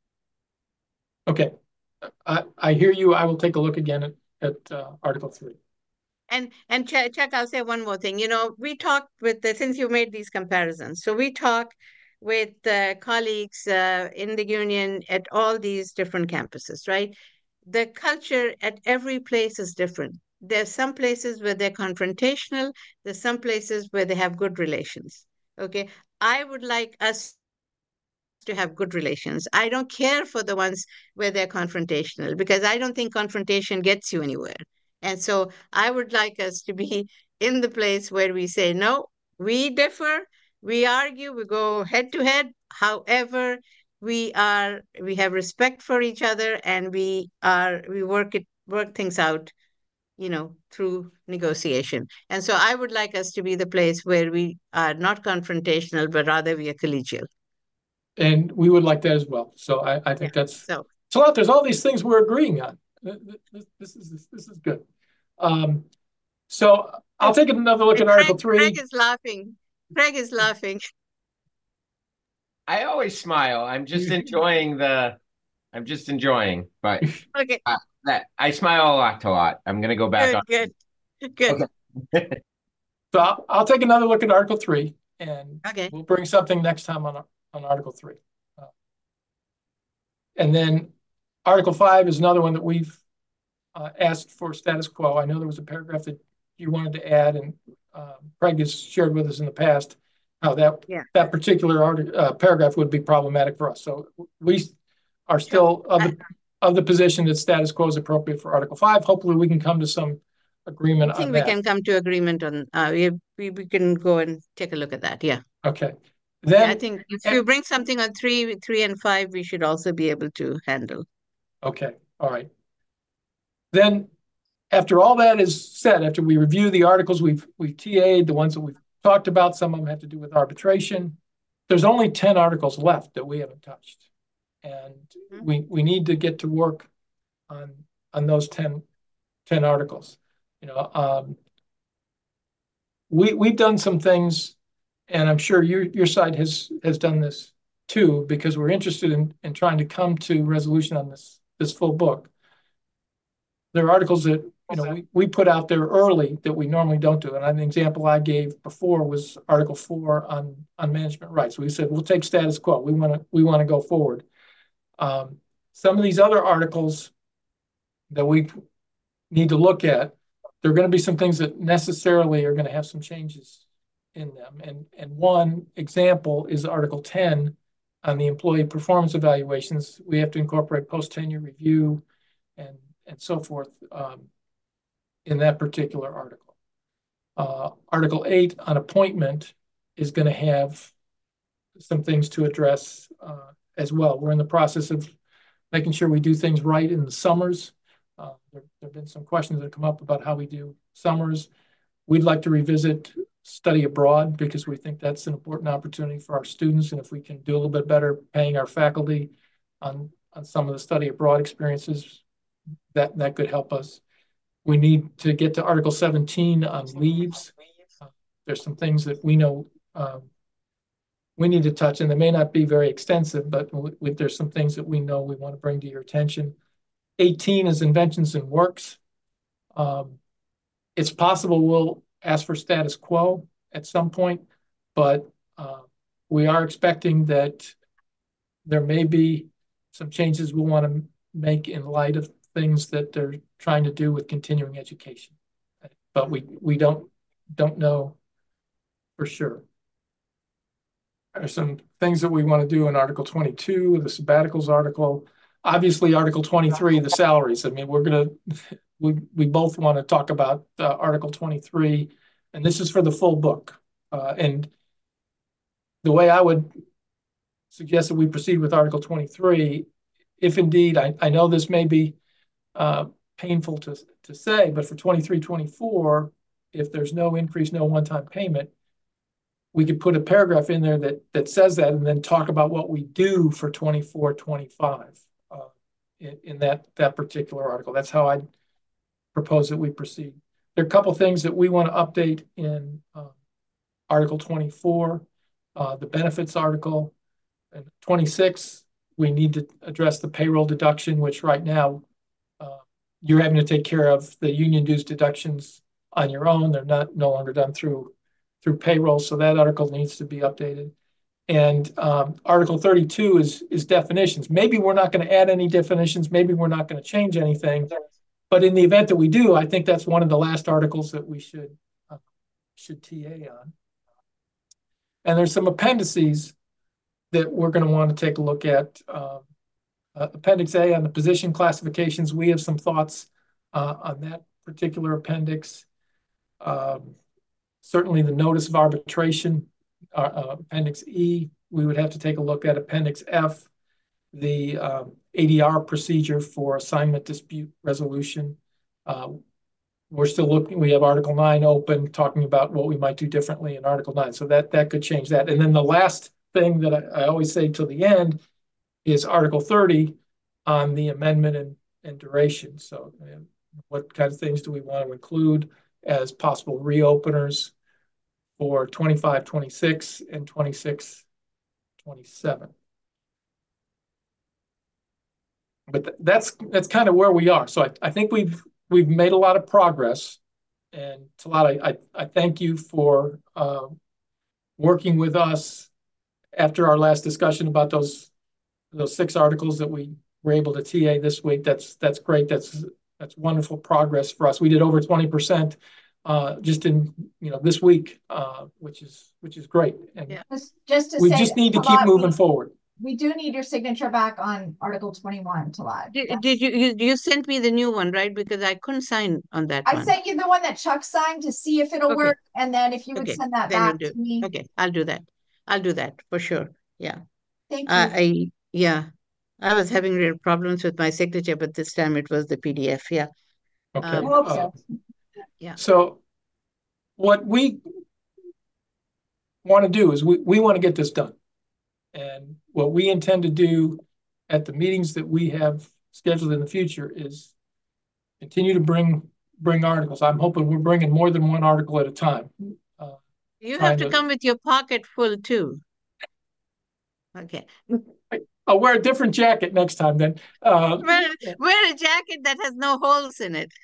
Okay. I, I hear you. I will take a look again at, at uh, Article three. And and Chuck, Chuck, I'll say one more thing. You know, we talked with the, since you made these comparisons, so we talk with uh, colleagues uh, in the union at all these different campuses, right? The culture at every place is different. There's some places where they're confrontational. There's some places where they have good relations. Okay, I would like us to have good relations. I don't care for the ones where they're confrontational because I don't think confrontation gets you anywhere. And so I would like us to be in the place where we say, no, we differ, we argue, we go head to head. However, we are we have respect for each other and we are we work it work things out, you know, through negotiation. And so I would like us to be the place where we are not confrontational, but rather we are collegial. And we would like that as well. So I, I think Yeah. that's So so out. There's all these things we're agreeing on. This, this is this, this is good. Um, so I'll take another look and at Craig, Article three. Craig is laughing. Craig is laughing. I always smile. I'm just enjoying the. I'm just enjoying, but Okay, uh, that I smile a lot, a lot. I'm gonna go back good, on. good, good. Okay. So I'll, I'll take another look at Article three, and Okay. we'll bring something next time on on Article three. Uh, and then Article five is another one that we've uh, asked for status quo. I know there was a paragraph that you wanted to add, and uh, Craig has shared with us in the past how that Yeah. that particular art, uh, paragraph would be problematic for us. So we are still of the of the position that status quo is appropriate for Article five. Hopefully, we can come to some agreement I think on we that. can come to agreement on, uh, we, we, we can go and take a look at that. Yeah. Okay. Yeah, Then I think if you bring something on three, three and five, we should also be able to handle. Okay. All right. Then after all that is said, after we review the articles we've we've T A'd, the ones that we've talked about, some of them have to do with arbitration. There's only ten articles left that we haven't touched. And Mhm. we we need to get to work on on those ten, ten articles. You know, um, we we've done some things, and I'm sure your your side has has done this too, because we're interested in in trying to come to resolution on this this full book. There are articles that you know we, we put out there early that we normally don't do. And an example I gave before was Article four on on management rights. We said we'll take status quo. We want to we want to go forward. Um, some of these other articles that we need to look at, there are going to be some things that necessarily are going to have some changes in them. And and one example is Article ten on the employee performance evaluations. We have to incorporate post-tenure review and and so forth um, in that particular article. Uh, Article eight on appointment is going to have some things to address uh, as well. We're in the process of making sure we do things right in the summers. Uh, there, there have been some questions that have come up about how we do summers. We'd like to revisit study abroad because we think that's an important opportunity for our students. And if we can do a little bit better paying our faculty on, on some of the study abroad experiences, that, that could help us. We need to get to Article seventeen on leaves. Uh, there's some things that we know um, we need to touch, and they may not be very extensive, but we, we, there's some things that we know we want to bring to your attention. eighteen is inventions and works. Um, it's possible we'll ask for status quo at some point, but uh, we are expecting that there may be some changes we'll want to make in light of things that they're trying to do with continuing education. But we we don't don't know for sure. There's some things that we want to do in Article twenty-two, the sabbaticals article. Obviously, Article twenty-three, the salaries. I mean, we're gonna we we both want to talk about uh, Article twenty-three, and this is for the full book. Uh, and the way I would suggest that we proceed with Article twenty-three, if indeed, I, I know this may be uh, painful to, to say, but for twenty-three twenty-four, if there's no increase, no one-time payment, we could put a paragraph in there that, that says that and then talk about what we do for twenty-four twenty-five uh, in, in that, that particular article. That's how I propose that we proceed. There are a couple things that we want to update in uh, Article twenty-four, uh, the benefits article. And twenty-six, we need to address the payroll deduction, which right now uh, you're having to take care of the union dues deductions on your own. They're not no longer done through through payroll, so that article needs to be updated. And um, Article thirty-two is is definitions. Maybe we're not going to add any definitions. Maybe we're not going to change anything. But in the event that we do, I think that's one of the last articles that we should uh, should T A on. And there's some appendices that we're going to want to take a look at. Um, uh, Appendix A on the position classifications. We have some thoughts uh, on that particular appendix. Um, certainly the notice of arbitration, uh, uh, Appendix E. We would have to take a look at Appendix F, the um, A D R procedure for assignment dispute resolution. Uh, we're still looking, we have Article nine open, talking about what we might do differently in Article nine. So that, that could change that. And then the last thing that I, I always say till the end is Article thirty on the amendment and, and duration. So uh, what kind of things do we want to include as possible reopeners for twenty-five twenty-six and twenty-six twenty-seven? But th that's that's kind of where we are. So I, I think we've we've made a lot of progress. And Talat, I, I, I thank you for uh, working with us after our last discussion about those those six articles that we were able to T A this week. That's that's great. That's that's wonderful progress for us. We did over twenty percent uh, just in you know this week, uh, which is which is great. And Yeah. Just, just to we say, just need to Talat, keep moving we, forward. we do need your signature back on Article twenty-one, Talat. Did, That's- did you, you you sent me the new one, right? Because I couldn't sign on that I one. sent you the one that Chuck signed to see if it'll Okay. work, and then if you would Okay, send that then I'll back do. to me. Okay, I'll do that. I'll do that for sure. Yeah. Thank you. Uh, I yeah. I was having real problems with my signature, but this time it was the P D F. Yeah. Okay. I Um, hope uh, so. Yeah. So what we want to do is we, we want to get this done. And what we intend to do at the meetings that we have scheduled in the future is continue to bring bring articles. I'm hoping we're bringing more than one article at a time. Uh, You trying have to to- come with your pocket full too. Okay. I'll wear a different jacket next time then. Uh, Wear, wear a jacket that has no holes in it.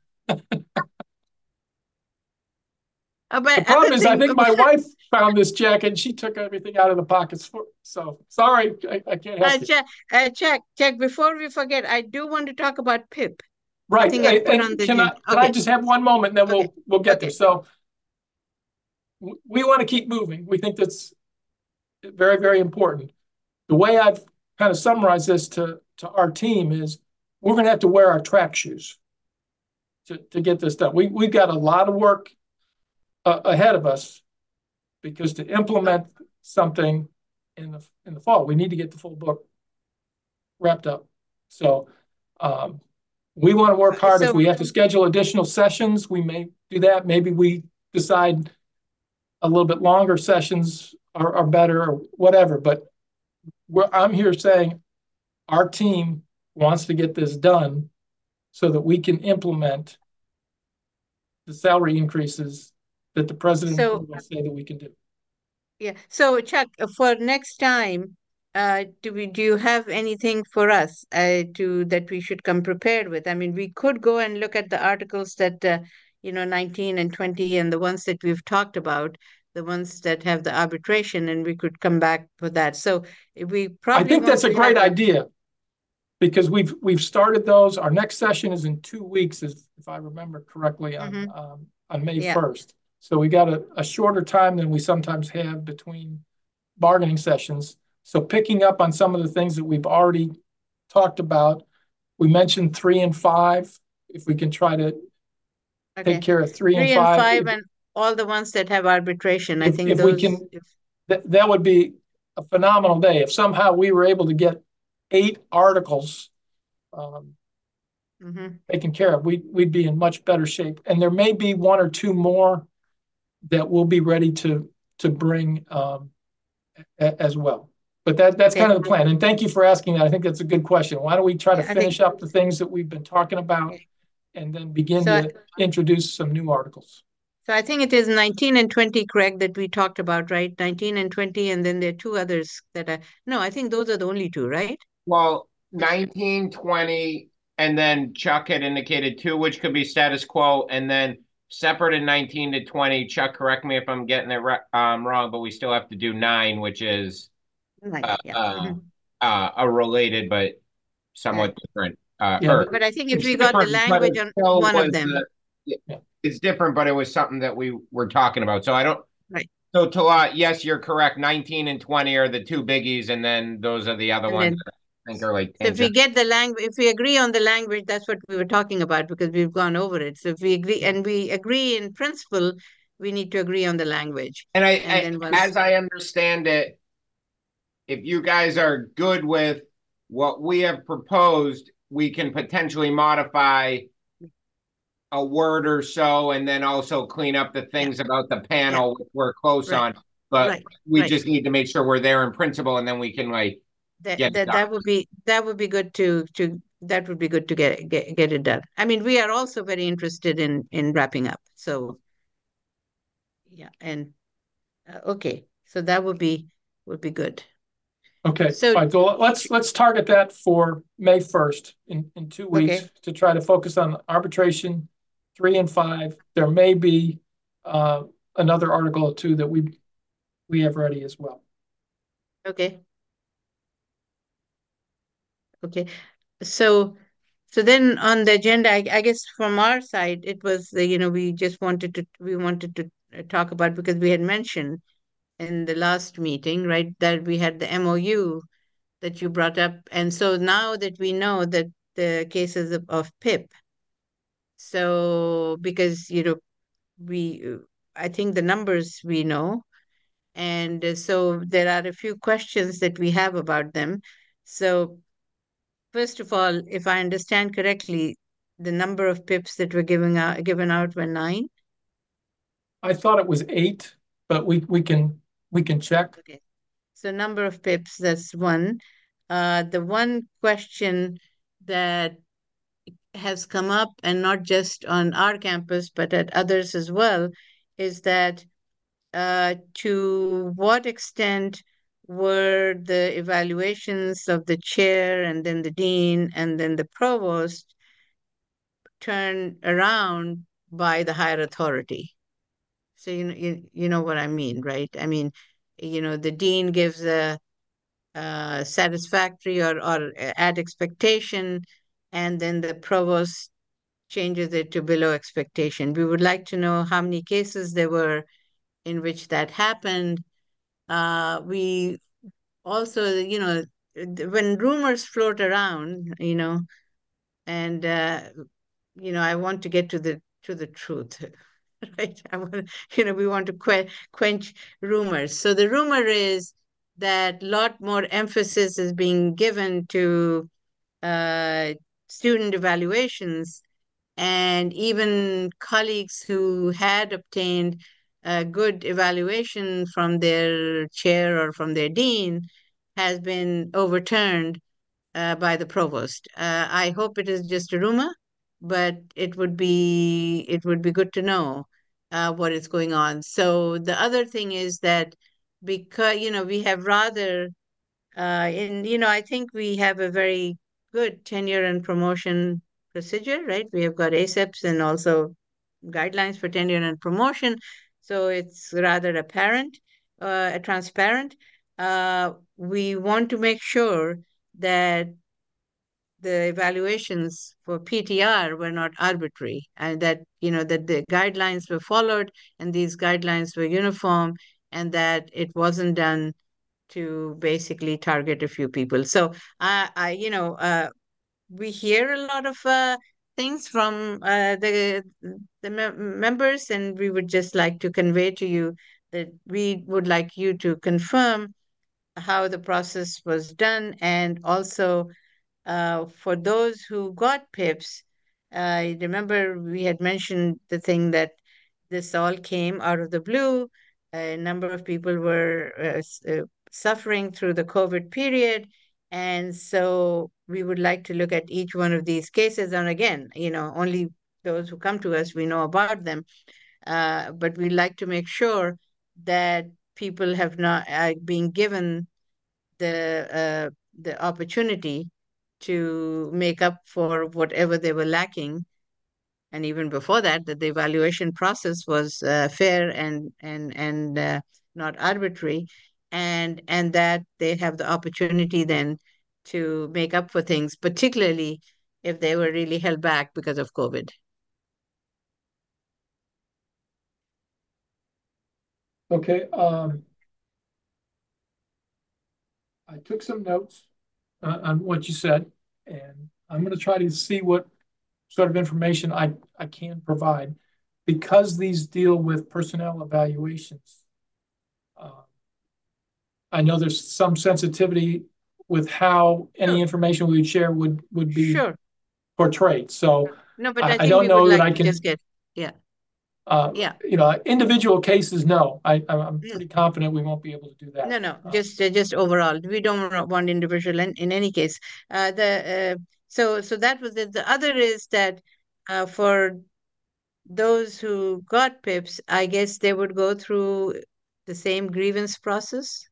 Uh, but the problem other is, I thing- think my wife found this jacket and she took everything out of the pockets. For, so sorry, I, I can't help Uh, you. check, uh, check, check. Before we forget, I do want to talk about Pip. Right. thing I put And on the can I, agenda. can I Okay. just have one moment and then we'll, Okay. we'll get Okay. there. So w- we want to keep moving. We think that's very, very important. The way I've kind of summarized this to, to our team is we're going to have to wear our track shoes to, to get this done. We, we've got a lot of work uh, ahead of us because to implement something in the, in the fall, we need to get the full book wrapped up. So, um, we want to work hard. If So- we have to schedule additional sessions, we may do that. Maybe we decide a little bit longer sessions are, are better or whatever. But we're, I'm here saying our team wants to get this done so that we can implement the salary increases that the president So- will say that we can do. Yeah. So Chuck, uh, for next time, uh, do we do you have anything for us uh, to that we should come prepared with? I mean, we could go and look at the articles that uh, you know, nineteen and twenty and the ones that we've talked about, the ones that have the arbitration, and we could come back for that. So we I probably think want that's a to great have idea because we've we've started those. Our next session is in two weeks, if, if I remember correctly, on Mhm. um, on May Yeah. first. So we got a, a shorter time than we sometimes have between bargaining sessions. So picking up on some of the things that we've already talked about, we mentioned three and five. If we can try to Okay. take care of three and Three and five. five If, and all the ones that have arbitration. I if, think if we those, can, if, that, that would be a phenomenal day. If somehow we were able to get eight articles um, mhm. taken care of, we, we'd be in much better shape. And there may be one or two more that we'll be ready to, to bring um, a, as well. But that, that's Okay. kind of the plan. And thank you for asking that. I think that's a good question. Why don't we try to Yeah, I think- finish up the things that we've been talking about Okay. and then begin So I- to introduce some new articles? So I think it is nineteen and twenty, Craig, that we talked about, right? nineteen and twenty, and then there are two others that are, no, I think those are the only two, right? Well, nineteen, twenty, and then Chuck had indicated two, which could be status quo, and then separate in nineteen to twenty. Chuck, correct me if I'm getting it um, wrong, but we still have to do nine, which is Right, uh, yeah. uh, mhm. uh, a related but somewhat Right. different. Uh, Yeah, or But I think if it's we got the different, but language it on still one of was, them, uh, Yeah. it's different, but it was something that we were talking about. So I don't. Right. So Talat, yes, you're correct. nineteen and twenty are the two biggies, and then those are the other And ones then- that I think are like so if we tangent. get the language, if we agree on the language, that's what we were talking about because we've gone over it. So if we agree, and we agree in principle, we need to agree on the language. And I, And I then once, as I understand it, if you guys are good with what we have proposed, we can potentially modify a word or so and then also clean up the things about the panel which we're close Right. on. But Right, we right. just need to make sure we're there in principle and then we can like that, get it that, done. that would be, that would be good to, to, that would be good to get, get, get it done. I mean, we are also very interested in, in wrapping up. So, yeah, and, uh, okay, so that would be, would be good. Okay, So- all right, so let's, let's target that for May first in, in two weeks Okay. to try to focus on arbitration, three and five. There may be uh, another article or two that we, we have ready as well. Okay. Okay, so, so then on the agenda, I, I guess from our side, it was, uh, you know, we just wanted to, we wanted to uh, talk about, because we had mentioned in the last meeting, right, that we had the M O U that you brought up. And so now that we know that the cases of, of P I P, so because, you know, we, uh, I think the numbers we know, and uh, so there are a few questions that we have about them. So first of all, if I understand correctly, the number of P I Ps that were giving out given out were nine. I thought it was eight, but we, we can, we can check. Okay. So number of P I Ps, that's one. Uh, the one question that has come up, and not just on our campus, but at others as well, is that uh, to what extent were the evaluations of the chair and then the dean and then the provost turned around by the higher authority? So you know, you, you know what I mean, right? I mean, you know, the dean gives a, a satisfactory or, or at expectation, and then the provost changes it to below expectation. We would like to know how many cases there were in which that happened. Uh, we also, you know, when rumors float around, you know, and uh, you know, I want to get to the to the truth. Right? I want, you know, we want to que quench rumors. So the rumor is that a lot more emphasis is being given to uh, student evaluations, and even colleagues who had obtained a good evaluation from their chair or from their dean has been overturned uh, by the provost. Uh, I hope it is just a rumor, but it would be it would be good to know uh, what is going on. So the other thing is that, because you know we have rather uh, in you know I think we have a very good tenure and promotion procedure, right? We have got A C E Ps and also guidelines for tenure and promotion, so it's rather apparent, uh, transparent. Uh, we want to make sure that the evaluations for P T R were not arbitrary, and that, you know, that the guidelines were followed and these guidelines were uniform, and that it wasn't done to basically target a few people. So I, I you know, uh, we hear a lot of uh, things from uh, the the mem members, and we would just like to convey to you that we would like you to confirm how the process was done, and also uh, for those who got PIPs. I remember we had mentioned the thing that this all came out of the blue. A number of people were uh, uh, suffering through the COVID period. And so we would like to look at each one of these cases. And again, you know, only those who come to us, we know about them. Uh, but we like to make sure that people have not uh, been given the uh, the opportunity to make up for whatever they were lacking, and even before that, that the evaluation process was uh, fair and and and uh, not arbitrary, and and that they have the opportunity then to make up for things, particularly if they were really held back because of COVID. Okay, um, I took some notes uh, on what you said, and I'm going to try to see what sort of information I, I can provide. Because these deal with personnel evaluations, uh, I know there's some sensitivity with how any Sure. information we would share would, would be Sure. portrayed. So No, but I I, I think don't we would know that like I to can, just get, yeah, uh, yeah. you know, individual cases, no. I, I'm Mm. pretty confident we won't be able to do that. No, no, Uh, just uh, just overall. We don't wa- want individual in, in any case. Uh, the uh, so so that was it. The other is that uh, for those who got PIPs, I guess they would go through the same grievance process.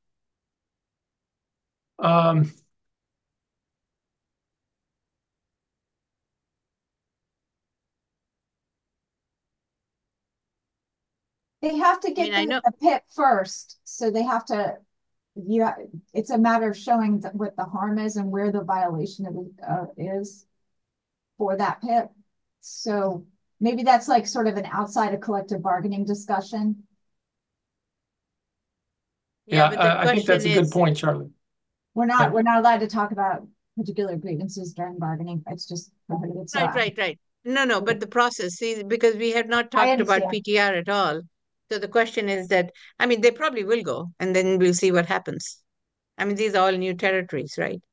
Um, They have to I get mean, I the, know, the PIP first, so they have to, yeah, it's a matter of showing th- what the harm is and where the violation of the, uh, is for that PIP. So maybe that's like sort of an outside of collective bargaining discussion. yeah, yeah, but the I, I think that's question a good is, point, Charlie. We're not, And- we're not allowed to talk about particular grievances during bargaining. It's just prohibited. So right, I- right, right. No, no, but the process, see, because we have not I talked about understand. P T R at all. So the question is that, I mean, they probably will go, and then we'll see what happens. I mean, these are all new territories, right?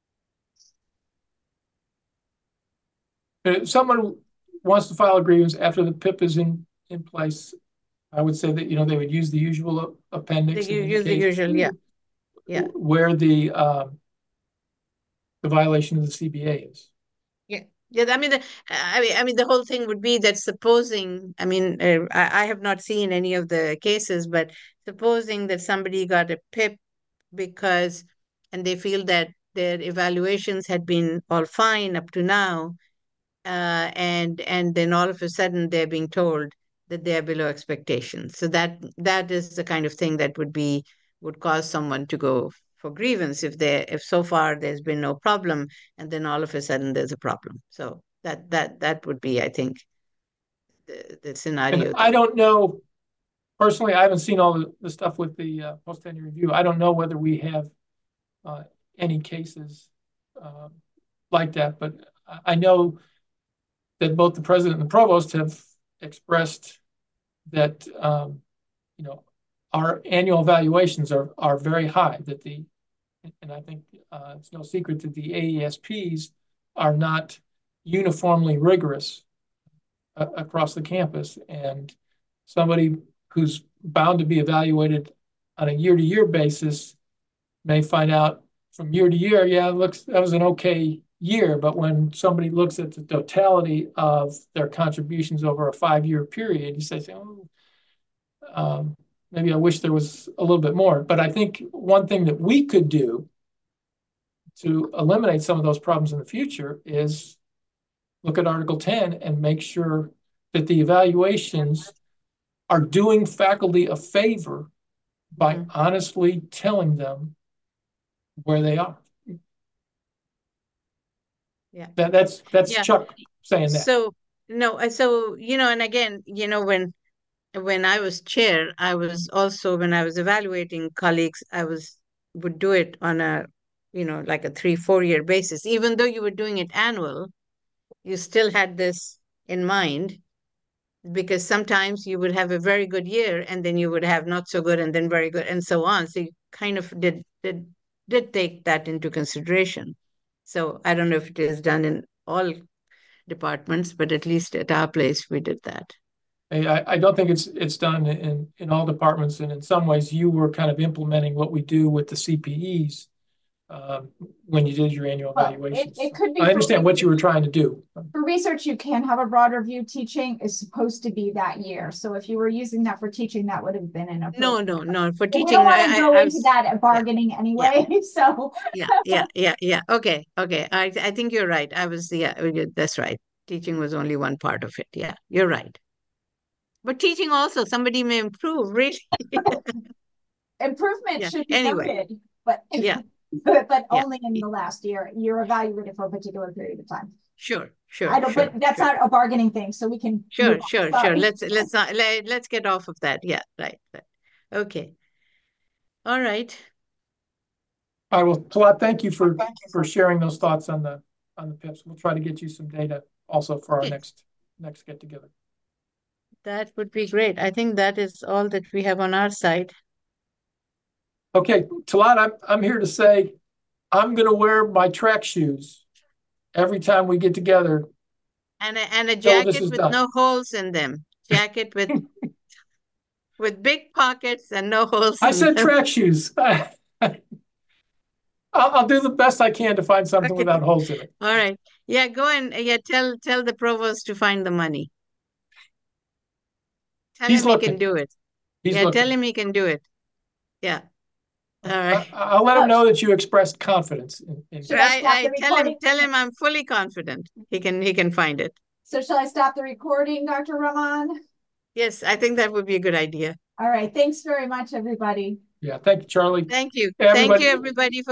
If someone wants to file a grievance after the PIP is in, in place, I would say that, you know, they would use the usual appendix They and use the indicate usual, yeah, yeah. where the, um, the violation of the C B A is. Yeah, yeah. I mean, the, I mean, I mean, the whole thing would be that supposing, I mean, uh, I, I have not seen any of the cases, but supposing that somebody got a PIP because, and they feel that their evaluations had been all fine up to now, uh, and and then all of a sudden they're being told that they are below expectations. So that that is the kind of thing that would be would cause someone to go for grievance if they if so far there's been no problem, and then all of a sudden there's a problem. So that that that would be, I think, the, the And scenario I there. don't know, personally, I haven't seen all the, the stuff with the uh, post-tenure review. I don't know whether we have uh, any cases uh, like that, but I know that both the president and the provost have expressed that, um, you know, our annual evaluations are, are very high, that the, and I think uh, it's no secret that the A E S Ps are not uniformly rigorous uh, across the campus. And somebody who's bound to be evaluated on a year-to-year basis may find out from year to year, yeah, it looks, that was an okay year. But when somebody looks at the totality of their contributions over a five-year period, you say, oh, um, maybe I wish there was a little bit more. But I think one thing that we could do to eliminate some of those problems in the future is look at Article ten and make sure that the evaluations are doing faculty a favor by Mhm. honestly telling them where they are. Yeah. That, that's, that's Yeah. Chuck saying that. So, no, uh, so, you know, and again, you know, when when I was chair, I was also, when I was evaluating colleagues, I was would do it on a, you know, like a three, four year basis. Even though you were doing it annual, you still had this in mind, because sometimes you would have a very good year and then you would have not so good and then very good and so on. So you kind of did did did take that into consideration. So I don't know if it is done in all departments, but at least at our place we did that. I, I don't think it's, it's done in, in all departments, and in some ways you were kind of implementing what we do with the C P Es um, when you did your annual Well, it, evaluations. it could be. I for understand what you were trying to do. For research, you can have a broader view. Teaching is supposed to be that year. So if you were using that for teaching, that would have been an No, no, no. For But we teaching, don't want I, to I, go I into was, that at bargaining anyway, so. yeah, yeah, yeah, yeah. Okay, okay. I, I think you're right. I was, yeah, that's right. Teaching was only one part of it. Yeah, you're right. But teaching also, somebody may improve, really. Improvement Yeah. should be Anyway, noted, but, yeah, but, but yeah. only in the last year. You're evaluated for a particular period of time. Sure, sure, I don't, sure, but that's sure. not a bargaining thing, so we can. Sure, move on. sure, sure. Sorry. Let's let's not let, let's get off of that. Yeah, right, right. Okay. All right. I will, Talat, thank you for, for sharing those thoughts on the, on the PIPs. We'll try to get you some data also for our Okay. next, next get together. That would be great. I think that is all that we have on our side. Okay, Talat, I'm, I'm here to say, I'm gonna wear my track shoes every time we get together. And a, and a Till this jacket is with done. no holes in them. Jacket with with big pockets and no holes I in said them. track shoes. I'll, I'll do the best I can to find something Okay. without holes in it. All right. Yeah, go and yeah, tell tell the provost to find the money. Tell He's him he can looking. do it. He's Yeah, looking. tell him he can do it. Yeah. All right. I, I'll let him know that you expressed confidence in, in Should I I, stop I the tell him recording? tell him I'm fully confident. He can he can find it. So shall I stop the recording, Doctor Rahman? Yes, I think that would be a good idea. All right, thanks very much, everybody. Yeah, thank you, Charlie. Thank you. Everybody. Thank you, everybody, for